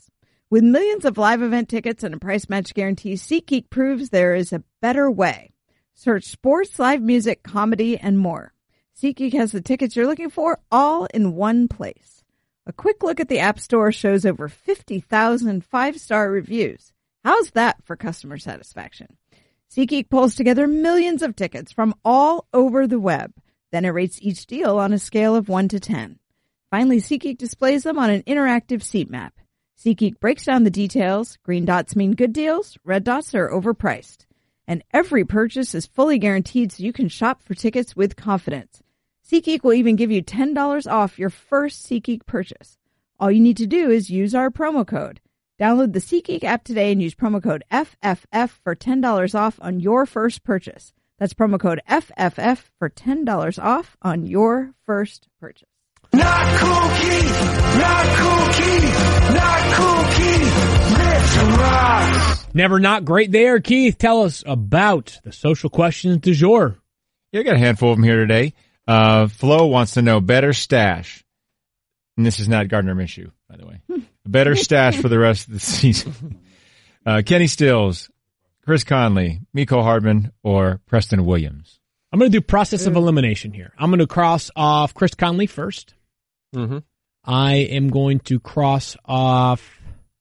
With millions of live event tickets and a price match guarantee, SeatGeek proves there is a better way. Search sports, live music, comedy, and more. SeatGeek has the tickets you're looking for all in one place. A quick look at the App Store shows over 50,000 five-star reviews. How's that for customer satisfaction? SeatGeek pulls together millions of tickets from all over the web. Then it rates each deal on a scale of 1 to 10. Finally, SeatGeek displays them on an interactive seat map. SeatGeek breaks down the details. Green dots mean good deals. Red dots are overpriced. And every purchase is fully guaranteed so you can shop for tickets with confidence. SeatGeek will even give you $10 off your first SeatGeek purchase. All you need to do is use our promo code. Download the SeatGeek app today and use promo code FFF for $10 off on your first purchase. That's promo code FFF for $10 off on your first purchase. Not cool, Keith. Not cool, Keith. Not cool, Keith. Let's rock. Never not great there, Keith. Tell us about the social questions du jour. Yeah, I got a handful of them here today. Flo wants to know better stash. And this is not Gardner Minshew, by the way. A better stash for the rest of the season. Kenny Stills, Chris Conley, Mecole Hardman, or Preston Williams. I'm going to do process of elimination here. I'm going to cross off Chris Conley first. Mm-hmm. I am going to cross off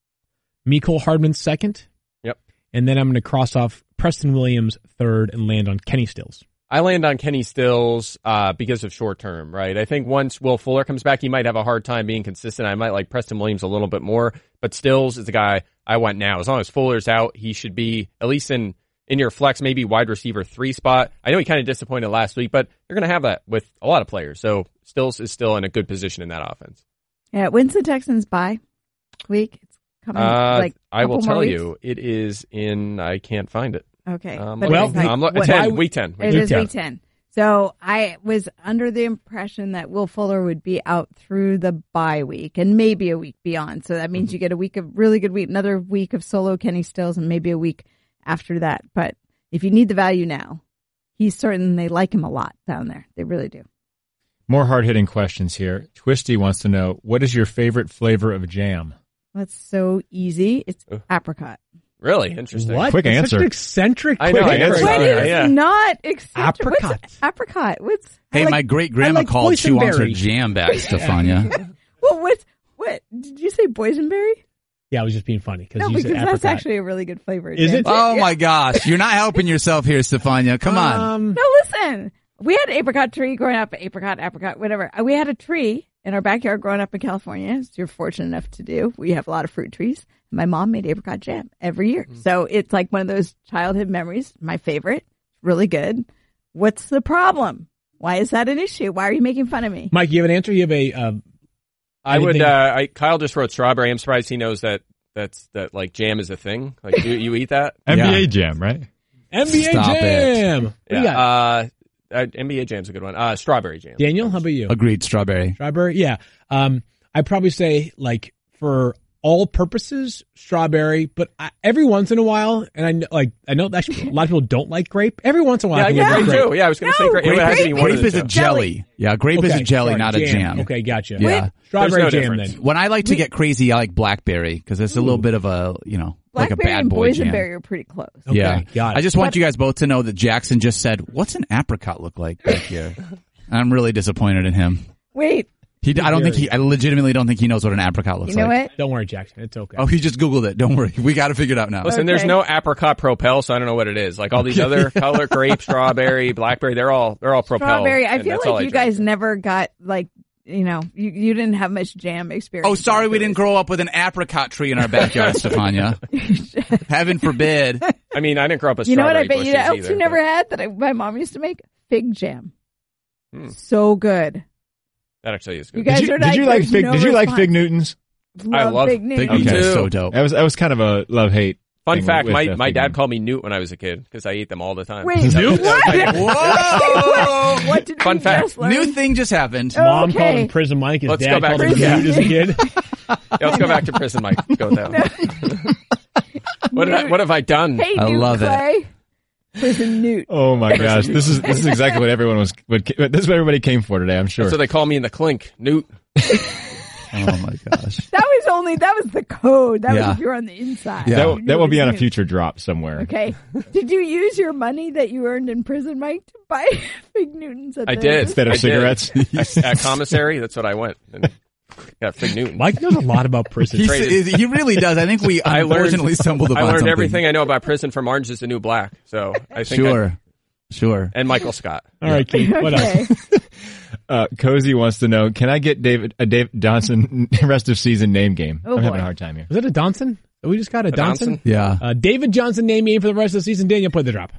Mecole Hardman second. Yep. And then I'm going to cross off Preston Williams third and land on Kenny Stills. I land on Kenny Stills because of short term, right? I think once Will Fuller comes back, he might have a hard time being consistent. I might like Preston Williams a little bit more, but Stills is the guy I want now. As long as Fuller's out, he should be at least in your flex, maybe wide receiver 3 spot. I know he kind of disappointed last week, but you're going to have that with a lot of players. So Stills is still in a good position in that offense. Yeah, when's the Texans bye week? It's coming I will tell weeks? you, it is in, I can't find it. Okay. Week 10. It is week 10. So I was under the impression that Will Fuller would be out through the bye week and maybe a week beyond. So that means you get a week of really good week, another week of solo Kenny Stills, and maybe a week after that. But if you need the value now, he's certain they like him a lot down there. They really do. More hard-hitting questions here. Twisty wants to know, what is your favorite flavor of jam? That's so easy. It's apricot. Really? Interesting. What? Quick That's answer. Such an eccentric I know, quick I answer. never What is yeah. not eccentric? Apricot. What's apricot? What's Hey, my great grandma called. She wants her jam back, Stefania. Well, what did you say? Boysenberry? Yeah, I was just being funny No, you said because apricot. that's actually a really good flavor. Is it? Oh my gosh, you're not helping yourself here, Stefania. Come on. No, listen. We had an apricot tree growing up. Apricot, whatever. We had a tree in our backyard growing up in California, as you're fortunate enough to do. We have a lot of fruit trees. My mom made apricot jam every year. So it's like one of those childhood memories. My favorite. Really good. What's the problem? Why is that an issue? Why are you making fun of me? Mike, you have an answer? You have a... I would. Kyle just wrote strawberry. I'm surprised he knows that like jam is a thing. Like you eat that? NBA jam, right? NBA Stop Jam. What do you got? NBA Jam's a good one. Strawberry jam. Daniel, how about you? Agreed, strawberry. Strawberry? Yeah. I'd probably say, like, for all purposes, strawberry, but every once in a while, and I know actually a lot of people don't like grape. Every once in a while, I can grape like grape. too. Yeah, I was going to say grape. Grape, It has to be one of grape the is a two. jelly. Yeah, grape is a jelly, sorry, not a jam. Okay, gotcha. Yeah. Strawberry There's no jam difference. then. When I like to get crazy, I like blackberry because it's a little bit of a, like a Blackberry bad and boy jam. boysenberry are pretty close. Okay, Yeah. got it. I just want you guys both to know that Jackson just said, "What's an apricot look like back here?" And I'm really disappointed in him. Wait, I legitimately don't think he knows what an apricot looks you know like. what? Don't worry, Jackson. It's okay. Oh, he just Googled it. Don't worry. We got to figure it out now. Listen, there's Okay. no apricot propel, so I don't know what it is. Like all these other color, grape, strawberry, blackberry, they're all propel. Strawberry. I and feel that's all like you drink. guys never got like, you didn't have much jam experience. Oh, sorry we didn't grow up with an apricot tree in our backyard, Stefania. Heaven forbid. I mean, I didn't grow up with You know what I strawberry bet you bushes else either, you never but had that my mom used to make? Fig jam. So good. That actually is You good. guys Did you, are did you like there's fig? no Did you like response. Fig Newtons? I love Fig Fig Newtons. Newtons Okay. are so dope. That was kind of a love-hate. Fun thing fact, with my Fig dad Newtons. called me Newt when I was a kid because I ate them all the time. Wait, Newt? what? Whoa! What did Fun we fact. just learn? New thing just happened. Mom okay. called him Prison Mike. His Let's dad go back called to him Prison. Newt as a kid. Yeah, let's go back to prison, Mike. Go with that. What have I done? Hey, I Newt love it. Clay. Prison Newt. Oh my gosh, this is exactly what everyone was. This is what everybody came for today. I'm sure. So they call me in the clink, Newt. Oh my gosh. That was the code. That Yeah. was if you're on the inside. Yeah. That will be on a future drop somewhere. Okay. Did you use your money that you earned in prison, Mike, to buy Fig Newtons? I did. Instead of I did. cigarettes? At commissary, that's what I went. And got Fig Newton. Mike knows a lot about prison. He really does. I think we unfortunately stumbled upon I learned something. everything I know about prison from Orange is the New Black. So I think Sure. and Michael Scott. All right, Keith, what else? Cozy wants to know, can I get David Johnson rest of season name game? Oh, I'm having boy. a hard time here. Was it a Donson? We just got a Donson? Donson? Yeah. David Johnson name game for the rest of the season. Daniel, play the drop.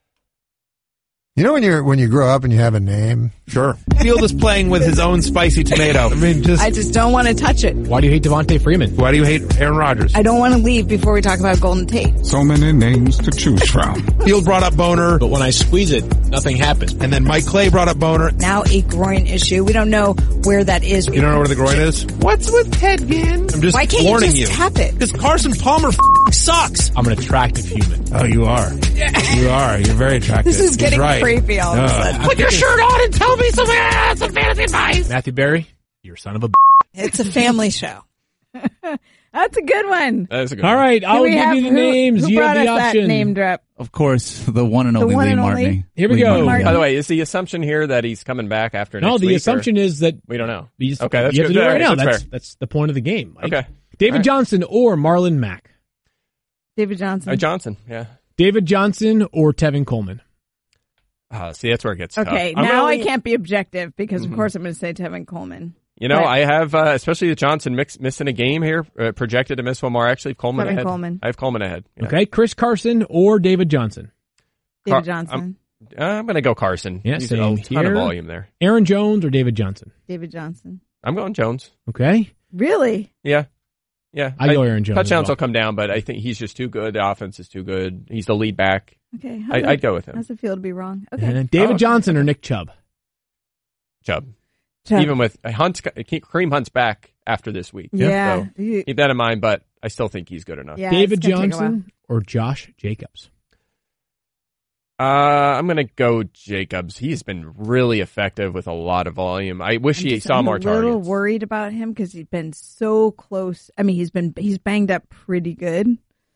You know when you grow up and you have a name? Sure. Field is playing with his own spicy tomato. I mean, I just don't want to touch it. Why do you hate Devontae Freeman? why do you hate Aaron Rodgers? I don't want to leave before we talk about Golden Tate. So many names to choose from. Field brought up Boner, But when I squeeze it, nothing happens. and then Mike Clay brought up Boner. Now a groin issue. We don't know where that is. You don't know where the groin is? What's with Ted Ginn? I'm just Why can't warning you just tap it? Because Carson Palmer sucks. I'm an attractive human. Oh, you are. You are. You're very attractive. This is getting He's right. creepy all of a sudden. Put your shirt on and tell me some fantasy advice. Matthew Berry, you're a son of a It's a family show. That's a good one. That's a good All one. right, I'll we give have- you the who- names. Who You brought have the us option. that name drop? Of course, the one and only one Lee and Martney. only? Here we Lee go. Martney. By the way, is the assumption here that he's coming back after No, next the week? assumption is that We don't know. you just, Okay, that's you have good. to do it right now. That's fair. That's the point of the game. Mike. Okay. David All right. Johnson or Marlon Mack? David Johnson. Johnson, yeah. David Johnson or Tevin Coleman? See, that's where it gets tough. Okay, I'm now really- I can't be objective because, of course, I'm going to say Tevin Coleman. You know, But- I have, especially the Johnson missing a game here, projected to miss one more. Actually, Coleman Tevin ahead. Coleman. I have Coleman ahead. Yeah. Okay, Chris Carson or David Johnson? David Johnson. I'm going to go Carson. Yeah, He's same a ton here. of volume there. Aaron Jones or David Johnson? David Johnson. I'm going Jones. Okay. Really? Yeah. Yeah. I go Aaron Jones as Touchdowns well. will come down, but I think he's just too good. The offense is too good. He's the lead back. Okay. I'd go with him. How's it feel to be wrong? Okay. And David Oh. Johnson or Nick Chubb? Chubb. Chubb. Even with Kareem Hunt's back after this week. Yeah. So keep that in mind, but I still think he's good enough. Yeah, David it's gonna take a while. Johnson or Josh Jacobs? I'm going to go Jacobs. He's been really effective with a lot of volume. I wish he saw more I'm a little targets. worried about him because he's been so close. I mean, he's banged up pretty good.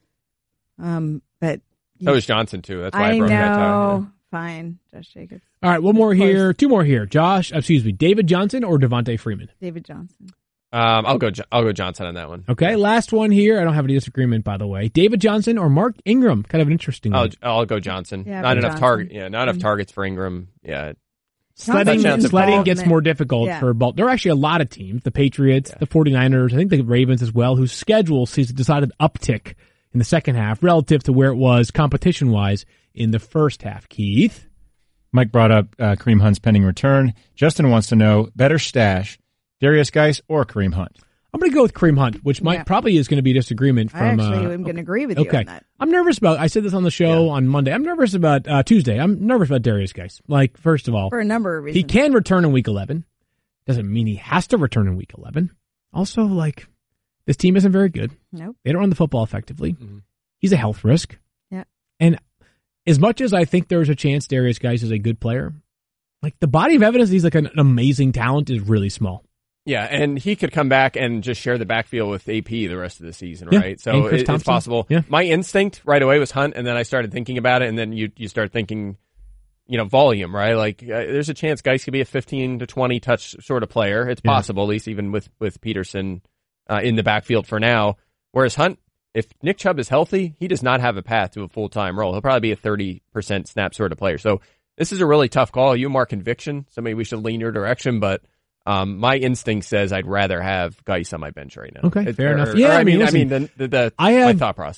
But So is Johnson, too. That's why I I broke that tie. know. Fine, Josh Jacobs. All right, one more here. Two more here. David Johnson or Devontae Freeman? David Johnson. I'll go Johnson on that one. Okay, last one here. I don't have any disagreement, by the way. David Johnson or Mark Ingram? Kind of an interesting one. I'll go Johnson. Yeah, not go enough Johnson. target. Yeah, not enough targets for Ingram. Yeah. Sledding Touchdowns gets involvement. more difficult Yeah. for Baltimore. There are actually a lot of teams, the Patriots, the 49ers, I think the Ravens as well, whose schedule sees a decided uptick in the second half relative to where it was competition-wise in the first half. Keith? Mike brought up Kareem Hunt's pending return. Justin wants to know, better stash, Darius Geis or Kareem Hunt? I'm going to go with Kareem Hunt, which probably is going to be a disagreement I from... actually am going to agree with you okay. on that. I'm nervous about... I said this on the show on Monday. I'm nervous about Tuesday. I'm nervous about Darius Geis. Like, first of all... For a number of reasons. He can return in Week 11. Doesn't mean he has to return in Week 11. Also, like, this team isn't very good. Nope. They don't run the football effectively. He's a health risk. Yeah. And as much as I think there's a chance Darius Geis is a good player, like, the body of evidence he's like an amazing talent is really small. Yeah, and he could come back and just share the backfield with AP the rest of the season, Yeah, right? So and Chris it's Thompson. possible. Yeah. My instinct right away was Hunt, and then I started thinking about it, and then you start thinking, volume, right? Like, there's a chance Geis could be a 15 to 20 touch sort of player. It's possible, at least even with Peterson in the backfield for now. Whereas Hunt, if Nick Chubb is healthy, he does not have a path to a full-time role. He'll probably be a 30% snap sort of player. So this is a really tough call. You more conviction, so maybe we should lean your direction, but my instinct says I'd rather have Geis on my bench right now. Okay, fair enough. Yeah, Yeah, I mean, listen, my thought process.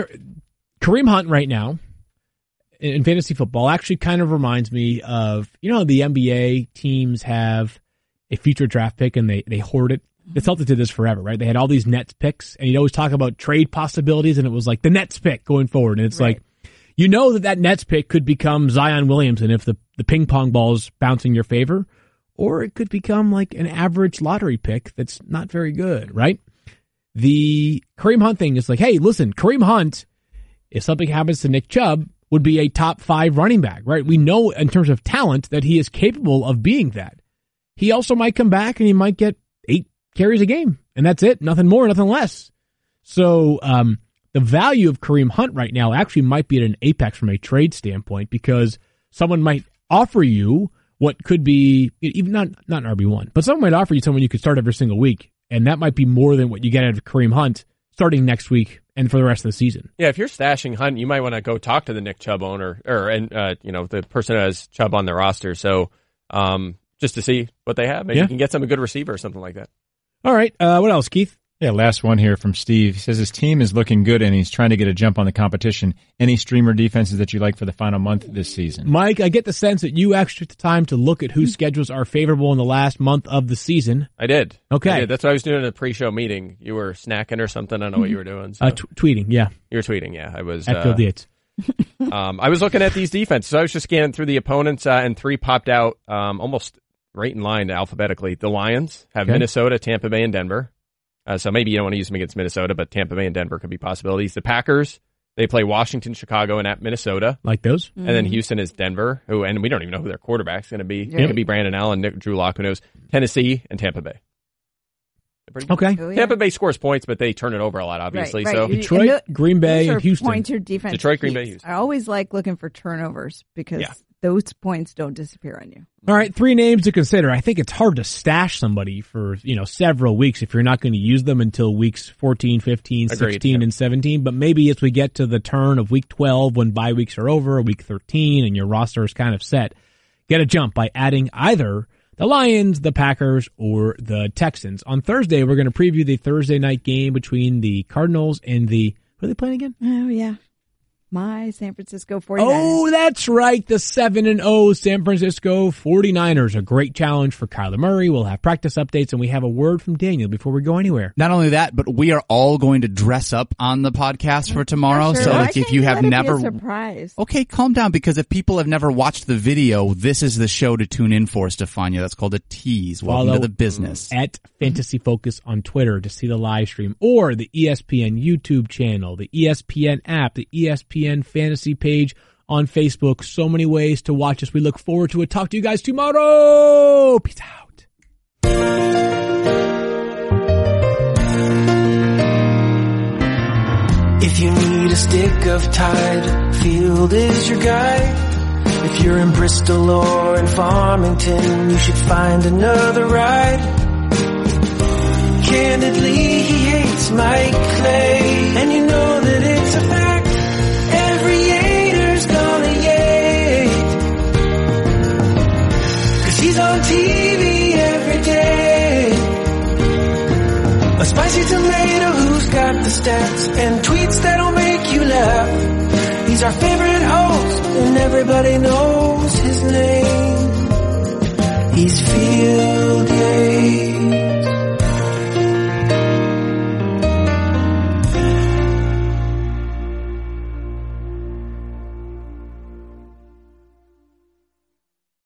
Kareem Hunt right now in fantasy football actually kind of reminds me of, the NBA teams have a future draft pick and they hoard it. The Celtics did this forever, right? They had all these Nets picks and you'd always talk about trade possibilities and it was like the Nets pick going forward. And it's like, that Nets pick could become Zion Williamson if the ping pong ball's bouncing your favor, or it could become like an average lottery pick that's not very good, right? The Kareem Hunt thing is like, hey, listen, Kareem Hunt, if something happens to Nick Chubb, would be a top 5 running back, right? We know in terms of talent that he is capable of being that. He also might come back and he might get 8 carries a game, and that's it. Nothing more, nothing less. So the value of Kareem Hunt right now actually might be at an apex from a trade standpoint, because someone might offer you what could be even not an RB1, but someone might offer you someone you could start every single week, and that might be more than what you get out of Kareem Hunt starting next week and for the rest of the season. Yeah, if you're stashing Hunt, you might want to go talk to the Nick Chubb owner, the person who has Chubb on their roster. So just to see what they have, maybe you can get some good receiver or something like that. All right, what else, Keith? Yeah, last one here from Steve. He says his team is looking good and he's trying to get a jump on the competition. Any streamer defenses that you like for the final month this season? Mike, I get the sense that you actually took the time to look at whose schedules are favorable in the last month of the season. I did. Okay. I did. That's what I was doing in a pre-show meeting. You were snacking or something. I don't know what you were doing. So. Tweeting, yeah. You were tweeting, yeah. I was at Phil Dietz. I was looking at these defenses. So I was just scanning through the opponents, and three popped out almost right in line alphabetically. The Lions have Minnesota, Tampa Bay, and Denver. So maybe you don't want to use them against Minnesota, but Tampa Bay and Denver could be possibilities. The Packers, they play Washington, Chicago, and at Minnesota. Like those. And then Houston is Denver, and we don't even know who their quarterback's going to be. It could be Brandon Allen, Drew Lock, who knows. Tennessee and Tampa Bay. Okay. Oh, yeah. Tampa Bay scores points, but they turn it over a lot, obviously. Right. So Detroit, Green Bay, and Houston. Points your defense. Detroit, Green Bay, Houston. I always like looking for turnovers because those points don't disappear on you. All right, 3 names to consider. I think it's hard to stash somebody for, several weeks if you're not going to use them until weeks 14, 15, 16, and 17. But maybe as we get to the turn of week 12, when bye weeks are over, week 13, and your roster is kind of set, get a jump by adding either the Lions, the Packers, or the Texans. On Thursday, we're going to preview the Thursday night game between the Cardinals and who are they playing again? Oh, yeah. My San Francisco 49ers. Oh, that's right. The 7-0 San Francisco 49ers. A great challenge for Kyler Murray. We'll have practice updates, and we have a word from Daniel before we go anywhere. Not only that, but we are all going to dress up on the podcast for tomorrow. Sure. So if you have never, surprise. Okay, calm down, because if people have never watched the video, this is the show to tune in for, Stefania. That's called a tease. Welcome to the business. At Fantasy Focus on Twitter to see the live stream, or the ESPN YouTube channel, the ESPN app, the ESPN Fantasy page on Facebook. So many ways to watch us. We look forward to it. Talk to you guys tomorrow. Peace out. If you need a stick of Tide, Field is your guide. If you're in Bristol or in Farmington, you should find another ride. Candidly, he hates Mike Clay, and you know that it's a fact. Every Yater's gonna yate, 'cause he's on TV every day. A spicy tomato who's got the stats and tweets that'll make you laugh. He's our favorite host and everybody knows his name. He's Field Yates.